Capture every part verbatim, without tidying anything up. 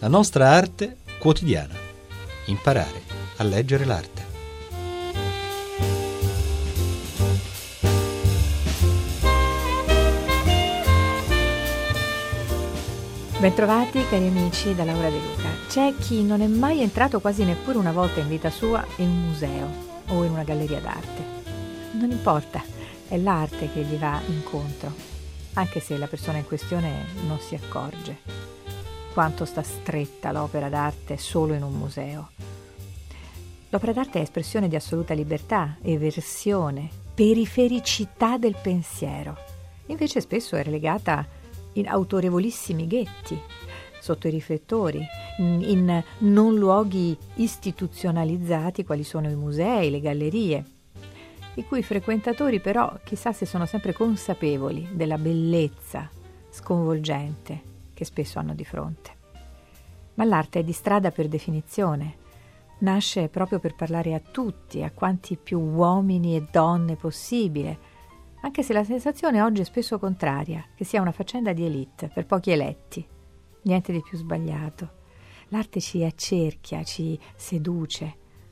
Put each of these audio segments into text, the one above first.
la nostra arte quotidiana. Imparare a leggere l'arte. Bentrovati cari amici da Laura De Luca. C'è chi non è mai entrato quasi neppure una volta in vita sua in un museo o in una galleria d'arte. Non importa, è l'arte che gli va incontro, anche se la persona in questione non si accorge quanto sta stretta l'opera d'arte solo in un museo. L'opera d'arte è espressione di assoluta libertà, eversione, perifericità del pensiero. Invece spesso è relegata in autorevolissimi ghetti, sotto i riflettori, in, in non luoghi istituzionalizzati quali sono i musei, le gallerie, i cui frequentatori però chissà se sono sempre consapevoli della bellezza sconvolgente che spesso hanno di fronte. Ma l'arte è di strada per definizione, nasce proprio per parlare a tutti, a quanti più uomini e donne possibile, anche se la sensazione oggi è spesso contraria, che sia una faccenda di élite, per pochi eletti. Niente di più sbagliato. L'arte ci accerchia, ci seduce,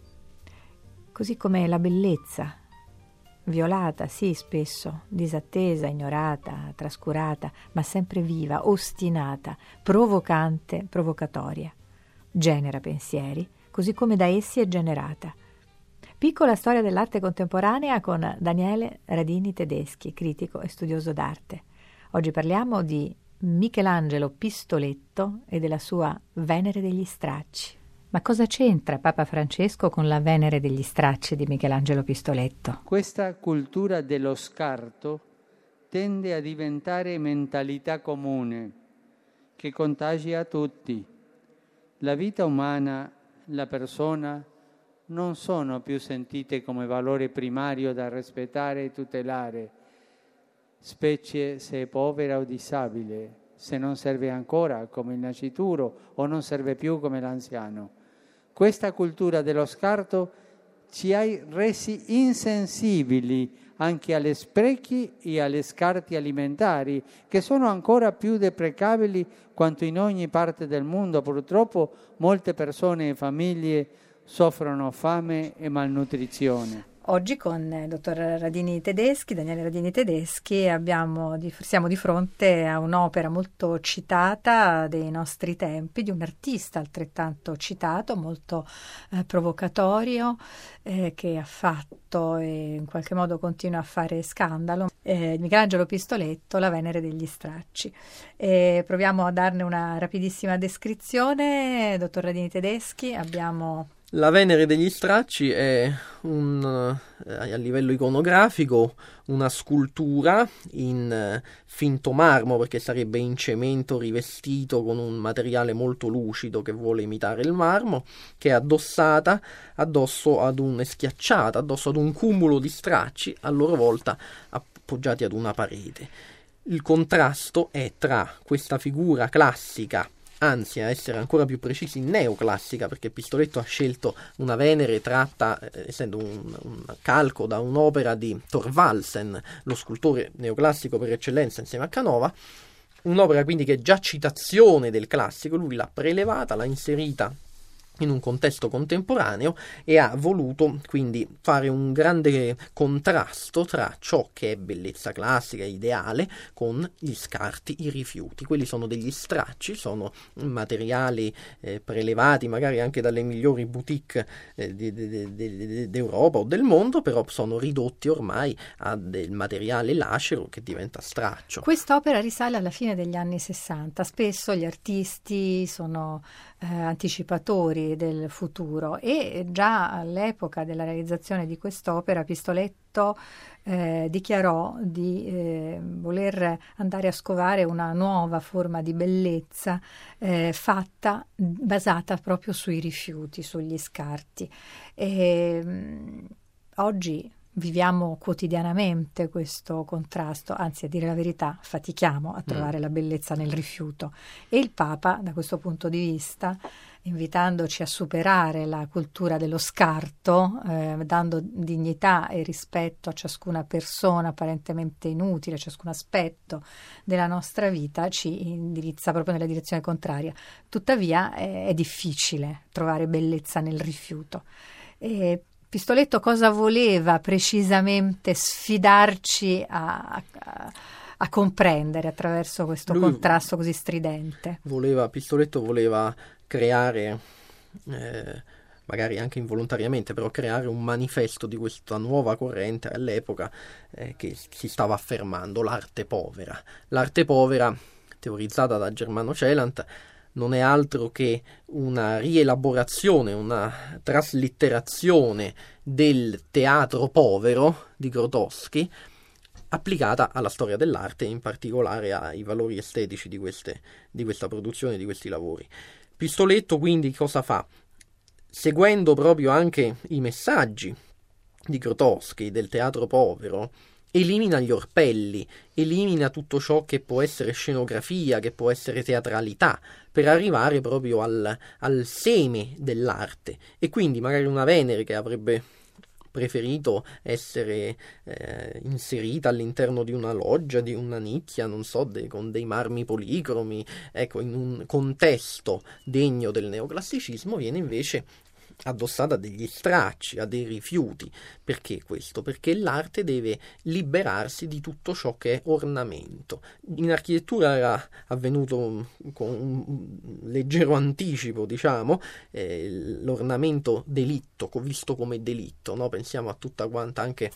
così come la bellezza, violata, sì, spesso, disattesa, ignorata, trascurata, ma sempre viva, ostinata, provocante, provocatoria. Genera pensieri, così come da essi è generata. Piccola storia dell'arte contemporanea con Daniele Radini Tedeschi, critico e studioso d'arte. Oggi parliamo di Michelangelo Pistoletto e della sua Venere degli Stracci. Ma cosa c'entra Papa Francesco con la Venere degli Stracci di Michelangelo Pistoletto? Questa cultura dello scarto tende a diventare mentalità comune che contagia tutti. La vita umana, la persona, non sono più sentite come valore primario da rispettare e tutelare, specie se è povera o disabile, se non serve ancora come il nascituro o non serve più come l'anziano. Questa cultura dello scarto ci ha resi insensibili anche agli sprechi e agli scarti alimentari, che sono ancora più deprecabili quanto in ogni parte del mondo. Purtroppo molte persone e famiglie soffrono fame e malnutrizione. Oggi con il dottor Radini Tedeschi, Daniele Radini Tedeschi, abbiamo di, siamo di fronte a un'opera molto citata dei nostri tempi, di un artista altrettanto citato, molto eh, provocatorio, eh, che ha fatto e in qualche modo continua a fare scandalo, eh, Michelangelo Pistoletto, La Venere degli Stracci. E proviamo a darne una rapidissima descrizione, dottor Radini Tedeschi. Abbiamo... La Venere degli Stracci è un, eh, a livello iconografico una scultura in eh, finto marmo, perché sarebbe in cemento rivestito con un materiale molto lucido che vuole imitare il marmo, che è addossata addosso ad un è schiacciata addosso ad un cumulo di stracci, a loro volta appoggiati ad una parete. Il contrasto è tra questa figura classica, anzi a essere ancora più precisi neoclassica, perché Pistoletto ha scelto una Venere tratta, eh, essendo un, un calco da un'opera di Thorvaldsen, lo scultore neoclassico per eccellenza insieme a Canova, un'opera quindi che è già citazione del classico. Lui l'ha prelevata, l'ha inserita in un contesto contemporaneo e ha voluto quindi fare un grande contrasto tra ciò che è bellezza classica, ideale, con gli scarti, i rifiuti. Quelli sono degli stracci, sono materiali eh, prelevati magari anche dalle migliori boutique eh, di, di, di, di, d'Europa o del mondo, però sono ridotti ormai a del materiale lacero che diventa straccio. Quest'opera risale alla fine degli anni sessanta. Spesso gli artisti sono eh, anticipatori del futuro e già all'epoca della realizzazione di quest'opera Pistoletto eh, dichiarò di eh, voler andare a scovare una nuova forma di bellezza eh, fatta, basata proprio sui rifiuti, sugli scarti. E, mh, oggi viviamo quotidianamente questo contrasto, anzi, a dire la verità fatichiamo a trovare mm. la bellezza nel rifiuto, e il Papa da questo punto di vista, invitandoci a superare la cultura dello scarto, eh, dando dignità e rispetto a ciascuna persona apparentemente inutile, a ciascun aspetto della nostra vita, ci indirizza proprio nella direzione contraria. Tuttavia è, è difficile trovare bellezza nel rifiuto. E Pistoletto cosa voleva precisamente sfidarci a, a, a comprendere attraverso questo Lui contrasto così stridente? Voleva, Pistoletto voleva creare, eh, magari anche involontariamente, però creare un manifesto di questa nuova corrente all'epoca eh, che si stava affermando, l'arte povera. L'arte povera, teorizzata da Germano Celant, non è altro che una rielaborazione, una traslitterazione del teatro povero di Grotowski, applicata alla storia dell'arte e in particolare ai valori estetici di, queste, di questa produzione, di questi lavori. Pistoletto quindi cosa fa? Seguendo proprio anche i messaggi di Grotowski del teatro povero, elimina gli orpelli, elimina tutto ciò che può essere scenografia, che può essere teatralità, per arrivare proprio al, al seme dell'arte. E quindi magari una Venere che avrebbe preferito essere eh, inserita all'interno di una loggia, di una nicchia, non so, de, con dei marmi policromi, ecco, in un contesto degno del neoclassicismo, viene invece addossata a degli stracci, a dei rifiuti. Perché questo? Perché l'arte deve liberarsi di tutto ciò che è ornamento. In architettura era avvenuto con un leggero anticipo, diciamo, eh, l'ornamento delitto, visto come delitto, no? Pensiamo a tutta quanta anche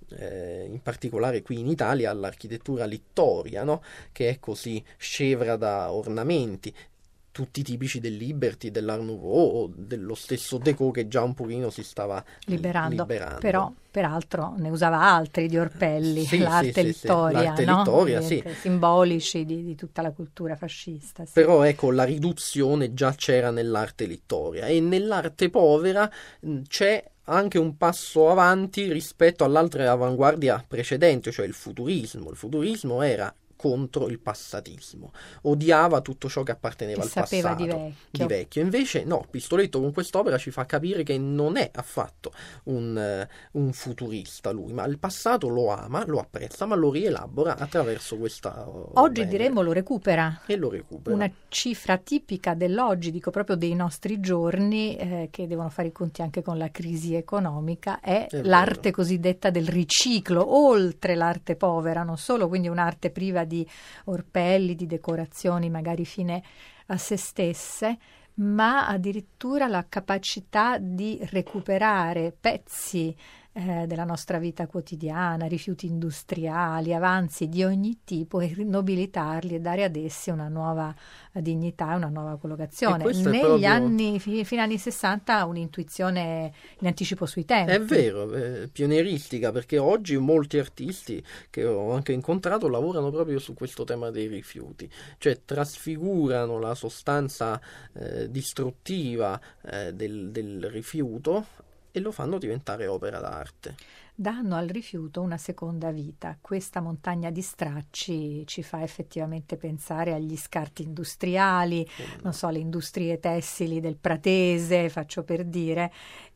Eh, in particolare qui in Italia all'architettura littoria, no? Che è così scevra da ornamenti, tutti tipici del Liberty, dell'Art Nouveau o dello stesso Déco che già un pochino si stava liberando, liberando. Però peraltro ne usava altri di orpelli, sì, l'arte sì, littoria, sì, l'arte no? littoria, sì. Simbolici di, di tutta la cultura fascista. Sì. Però ecco, la riduzione già c'era nell'arte littoria, e nell'arte povera mh, c'è anche un passo avanti rispetto all'altra avanguardia precedente, cioè il futurismo. Il futurismo era contro il passatismo, odiava tutto ciò che apparteneva che al passato, di vecchio. di vecchio. Invece no, Pistoletto con quest'opera ci fa capire che non è affatto un, uh, un futurista lui, ma il passato lo ama, lo apprezza, ma lo rielabora attraverso questa uh, oggi Venere. Diremmo lo recupera. E lo recupera. Una cifra tipica dell'oggi, dico proprio dei nostri giorni, eh, che devono fare i conti anche con la crisi economica, è, è l'arte vero. Cosiddetta del riciclo, oltre l'arte povera, non solo quindi un'arte priva di orpelli, di decorazioni magari fine a se stesse, ma addirittura la capacità di recuperare pezzi eh, della nostra vita quotidiana, rifiuti industriali, avanzi di ogni tipo, e nobilitarli e dare ad essi una nuova dignità e una nuova collocazione. Negli proprio... anni, fino agli anni sessanta, un'intuizione in anticipo sui tempi. È vero, eh, pionieristica, perché oggi molti artisti che ho anche incontrato lavorano proprio su questo tema dei rifiuti, cioè trasfigurano la sostanza eh, distruttiva eh, del, del rifiuto e lo fanno diventare opera d'arte. Danno al rifiuto una seconda vita. Questa montagna di stracci ci fa effettivamente pensare agli scarti industriali, mm. non so, le industrie tessili del Pratese, faccio per dire,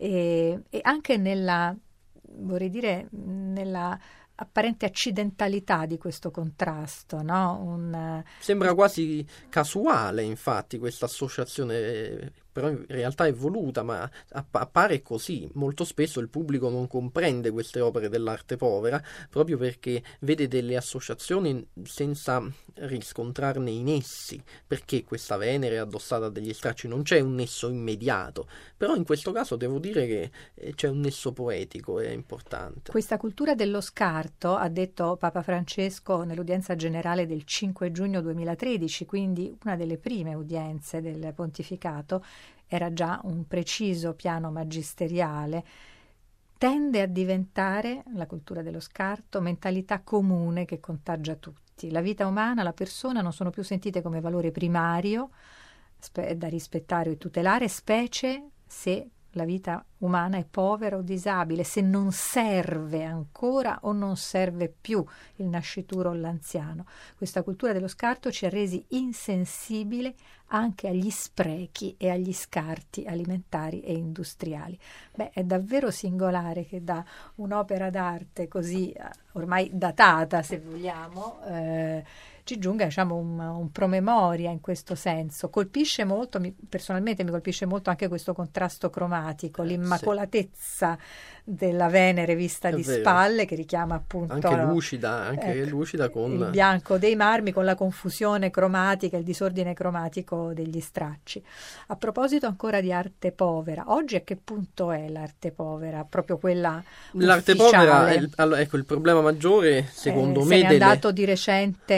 e, e anche nella, vorrei dire, nella apparente accidentalità di questo contrasto, no? Un, Sembra quasi casuale, infatti, questa associazione, però in realtà è voluta, ma appare così. Molto spesso il pubblico non comprende queste opere dell'arte povera proprio perché vede delle associazioni senza riscontrarne i nessi. Perché questa Venere è addossata a degli stracci? Non c'è un nesso immediato, però in questo caso devo dire che c'è un nesso poetico, è importante. Questa cultura dello scarto, ha detto Papa Francesco nell'udienza generale del cinque giugno duemilatredici, quindi una delle prime udienze del pontificato, era già un preciso piano magisteriale, tende a diventare, la cultura dello scarto, mentalità comune che contagia tutti. La vita umana, la persona non sono più sentite come valore primario spe- da rispettare e tutelare, specie se la vita umana è povera o disabile, se non serve ancora o non serve più il nascituro o l'anziano. Questa cultura dello scarto ci ha resi insensibili anche agli sprechi e agli scarti alimentari e industriali. Beh, è davvero singolare che da un'opera d'arte così ormai datata, se vogliamo, eh, ci giunga, diciamo, un, un promemoria in questo senso. Colpisce molto, mi, personalmente mi colpisce molto anche questo contrasto cromatico, eh, l'immacolatezza sì. della Venere vista è di vero. Spalle, che richiama appunto anche lucida, anche ecco, lucida con il bianco dei marmi, con la confusione cromatica, il disordine cromatico degli stracci. A proposito ancora di arte povera, oggi a che punto è l'arte povera? Proprio quella l'arte ufficiale. povera è il, allora, ecco, il problema maggiore secondo eh, me se n'è delle... andato di recente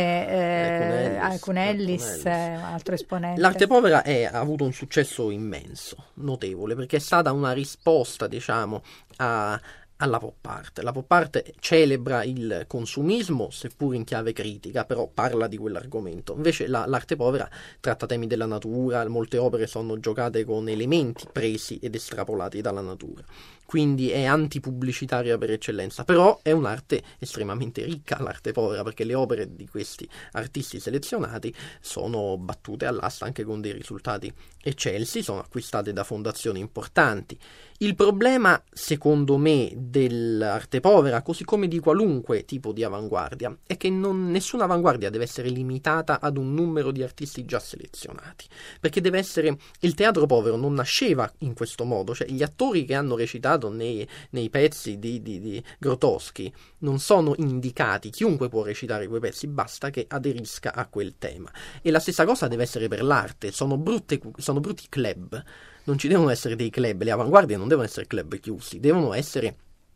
eh, Alcun Ellis, eh, altro esponente. L'arte povera è, ha avuto un successo immenso, notevole, perché è stata una risposta, diciamo, a alla pop art. La pop art celebra il consumismo, seppur in chiave critica, però parla di quell'argomento. Invece la, l'arte povera tratta temi della natura, molte opere sono giocate con elementi presi ed estrapolati dalla natura. Quindi è antipubblicitaria per eccellenza, però è un'arte estremamente ricca, l'arte povera, perché le opere di questi artisti selezionati sono battute all'asta anche con dei risultati eccelsi, sono acquistate da fondazioni importanti. Il problema, secondo me, dell'arte povera, così come di qualunque tipo di avanguardia, è che non, nessuna avanguardia deve essere limitata ad un numero di artisti già selezionati, perché deve essere, il teatro povero non nasceva in questo modo, cioè gli attori che hanno recitato nei, nei pezzi di, di, di Grotowski non sono indicati, chiunque può recitare quei pezzi, basta che aderisca a quel tema. E la stessa cosa deve essere per l'arte, sono, brutte, sono brutti club. Non ci devono essere dei club, le avanguardie non devono essere club chiusi, devono essere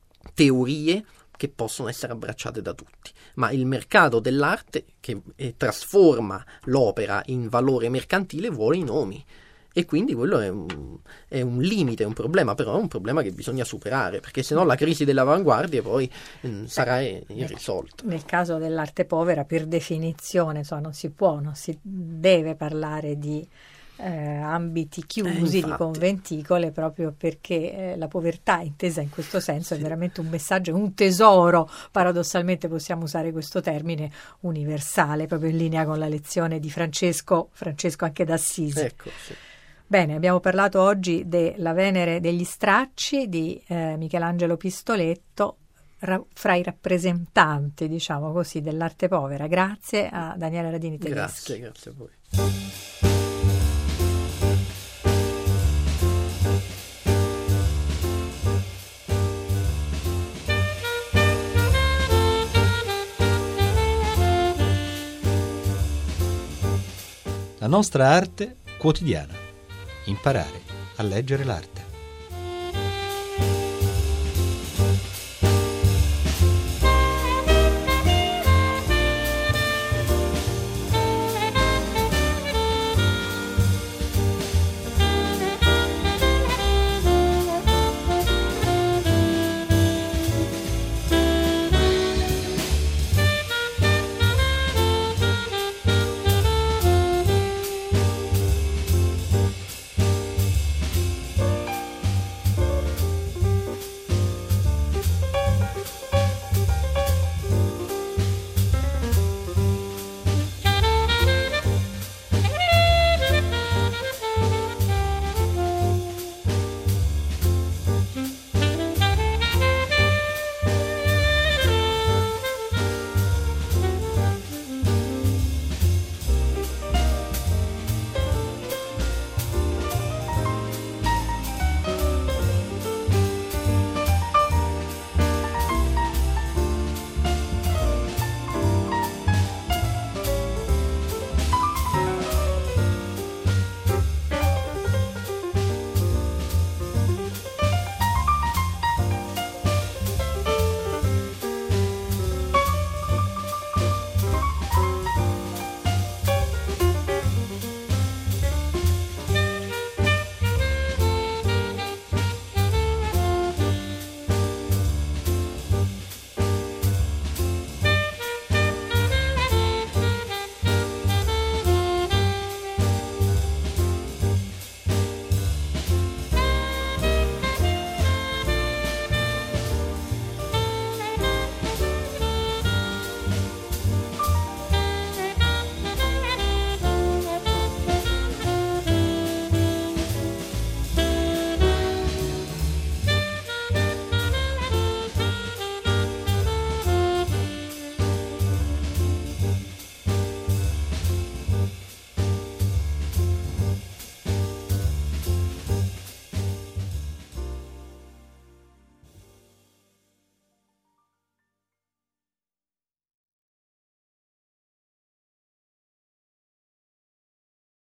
teorie che possono essere abbracciate da tutti, ma il mercato dell'arte che eh, trasforma l'opera in valore mercantile vuole i nomi e quindi quello è un, è un limite, è un problema, però è un problema che bisogna superare, perché sennò la crisi delle avanguardie poi mh, sarà irrisolta. Nel caso dell'arte povera, per definizione, insomma, non si può, non si deve parlare di Eh, ambiti chiusi, eh, di conventicole, proprio perché eh, la povertà intesa in questo senso sì. è veramente un messaggio, un tesoro, paradossalmente possiamo usare questo termine, universale, proprio in linea con la lezione di Francesco Francesco anche d'Assisi. Ecco, sì. Bene, abbiamo parlato oggi della Venere degli stracci di eh, Michelangelo Pistoletto, ra- fra i rappresentanti, diciamo così, dell'arte povera. Grazie a Daniele Radini Tedeschi. Grazie, grazie a voi. La nostra arte quotidiana. Imparare a leggere l'arte.